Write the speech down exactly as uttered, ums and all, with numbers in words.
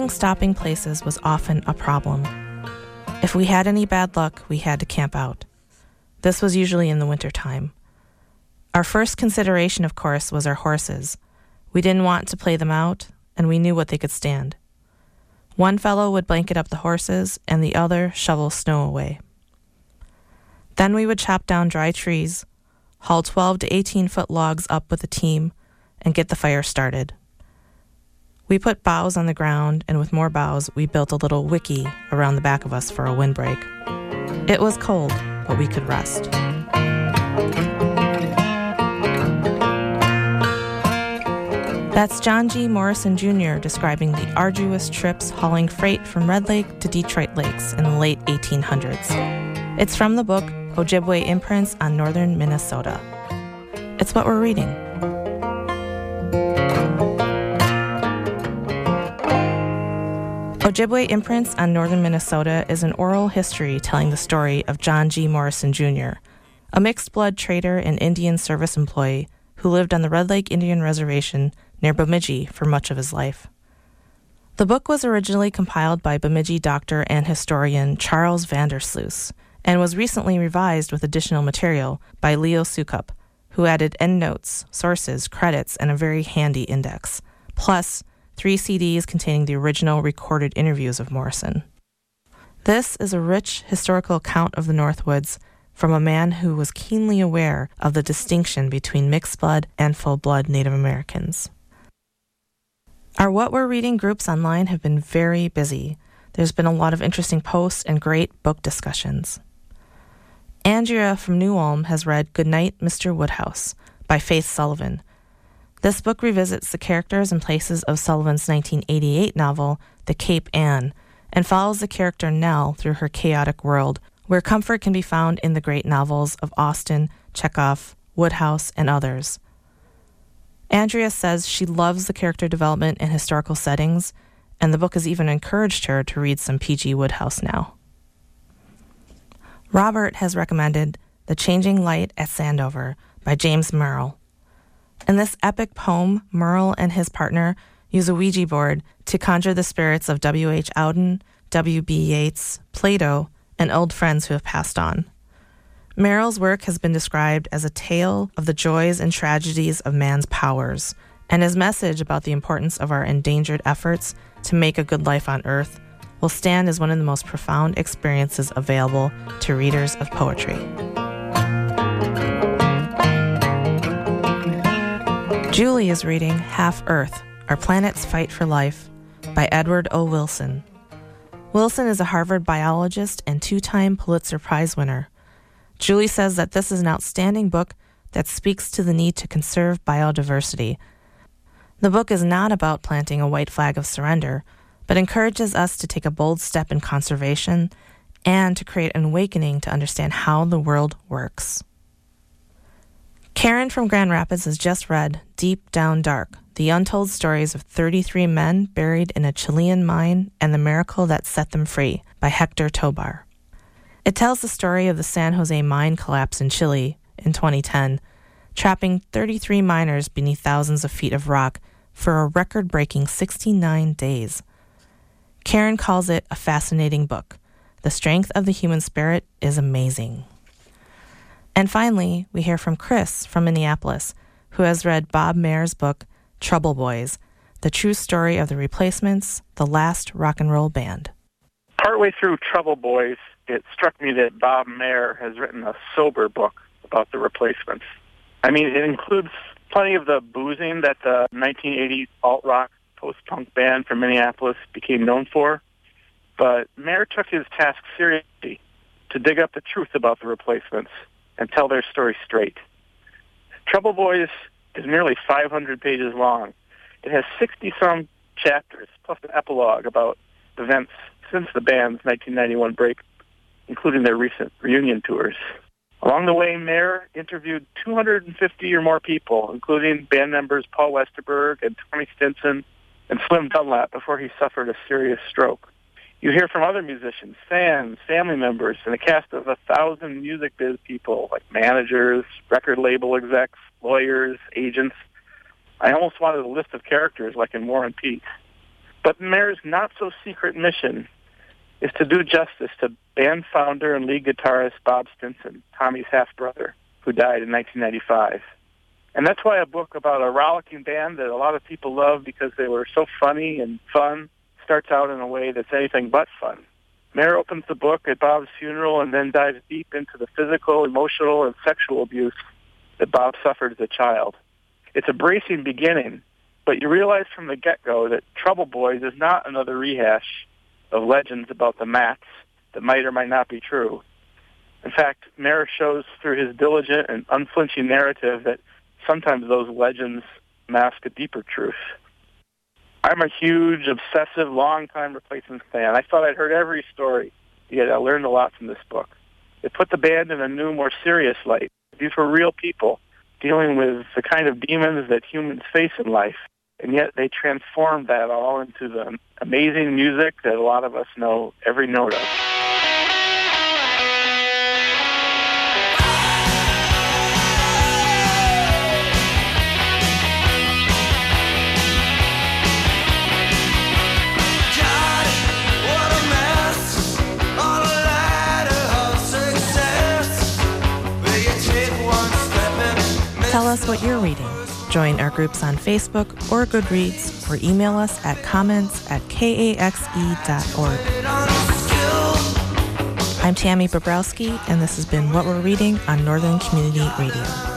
Finding stopping places was often a problem. If we had any bad luck, we had to camp out. This was usually in the wintertime. Our first consideration, of course, was our horses. We didn't want to play them out, and we knew what they could stand. One fellow would blanket up the horses, and the other shovel snow away. Then we would chop down dry trees, haul twelve to eighteen foot logs up with a team, and get the fire started. We put boughs on the ground, and with more boughs, we built a little wickie around the back of us for a windbreak. It was cold, but we could rest. That's John G. Morrison Junior describing the arduous trips hauling freight from Red Lake to Detroit Lakes in the late eighteen hundreds. It's from the book Ojibwe Imprints on Northern Minnesota. It's what we're reading. Ojibwe Imprints on Northern Minnesota is an oral history telling the story of John G. Morrison Junior, a mixed-blood trader and Indian service employee who lived on the Red Lake Indian Reservation near Bemidji for much of his life. The book was originally compiled by Bemidji doctor and historian Charles Vandersloot and was recently revised with additional material by Leo Sukup, who added endnotes, sources, credits, and a very handy index, plus three C Ds containing the original recorded interviews of Morrison. This is a rich historical account of the Northwoods from a man who was keenly aware of the distinction between mixed-blood and full-blood Native Americans. Our What We're Reading groups online have been very busy. There's been a lot of interesting posts and great book discussions. Andrea from New Ulm has read Goodnight, Mister Woodhouse by Faith Sullivan. This book revisits the characters and places of Sullivan's nineteen eighty-eight novel, The Cape Ann, and follows the character Nell through her chaotic world, where comfort can be found in the great novels of Austen, Chekhov, Woodhouse, and others. Andrea says she loves the character development and historical settings, and the book has even encouraged her to read some P G Woodhouse now. Robert has recommended The Changing Light at Sandover by James Merrill. In this epic poem, Merrill and his partner use a Ouija board to conjure the spirits of W H Auden, W B Yeats, Plato, and old friends who have passed on. Merrill's work has been described as a tale of the joys and tragedies of man's powers, and his message about the importance of our endangered efforts to make a good life on Earth will stand as one of the most profound experiences available to readers of poetry. Julie is reading Half Earth, Our Planet's Fight for Life by Edward O. Wilson. Wilson is a Harvard biologist and two-time Pulitzer Prize winner. Julie says that this is an outstanding book that speaks to the need to conserve biodiversity. The book is not about planting a white flag of surrender, but encourages us to take a bold step in conservation and to create an awakening to understand how the world works. Karen from Grand Rapids has just read Deep Down Dark, the untold stories of thirty-three men buried in a Chilean mine and the miracle that set them free by Hector Tobar. It tells the story of the San Jose mine collapse in Chile in twenty ten, trapping thirty-three miners beneath thousands of feet of rock for a record-breaking sixty-nine days. Karen calls it a fascinating book. The strength of the human spirit is amazing. And finally, we hear from Chris from Minneapolis, who has read Bob Mayer's book, Trouble Boys, the true story of the Replacements, the last rock and roll band. Partway through Trouble Boys, it struck me that Bob Mayer has written a sober book about the Replacements. I mean, it includes plenty of the boozing that the nineteen eighties alt-rock post-punk band from Minneapolis became known for, but Mayer took his task seriously to dig up the truth about the Replacements and tell their story straight. Trouble Boys is nearly five hundred pages long. It has sixty-some chapters, plus an epilogue about events since the band's nineteen ninety-one break, including their recent reunion tours. Along the way, Mayer interviewed two hundred fifty or more people, including band members Paul Westerberg and Tommy Stinson and Slim Dunlap before he suffered a serious stroke. You hear from other musicians, fans, family members, and a cast of a thousand music biz people like managers, record label execs, lawyers, agents. I almost wanted a list of characters like in War and Peace. But Mare's not-so-secret mission is to do justice to band founder and lead guitarist Bob Stinson, Tommy's half-brother, who died in nineteen ninety-five. And that's why a book about a rollicking band that a lot of people love because they were so funny and fun starts out in a way that's anything but fun. Mare opens the book at Bob's funeral and then dives deep into the physical, emotional, and sexual abuse that Bob suffered as a child. It's a bracing beginning, but you realize from the get-go that Trouble Boys is not another rehash of legends about the Mats that might or might not be true. In fact, Mare shows through his diligent and unflinching narrative that sometimes those legends mask a deeper truth. I'm a huge, obsessive, long-time Replacements fan. I thought I'd heard every story, yet I learned a lot from this book. It put the band in a new, more serious light. These were real people dealing with the kind of demons that humans face in life, and yet they transformed that all into the amazing music that a lot of us know every note of. Tell us what you're reading. Join our groups on Facebook or Goodreads, or email us at comments at k a x e dot org. I'm Tammy Bobrowski, and this has been What We're Reading on Northern Community Radio.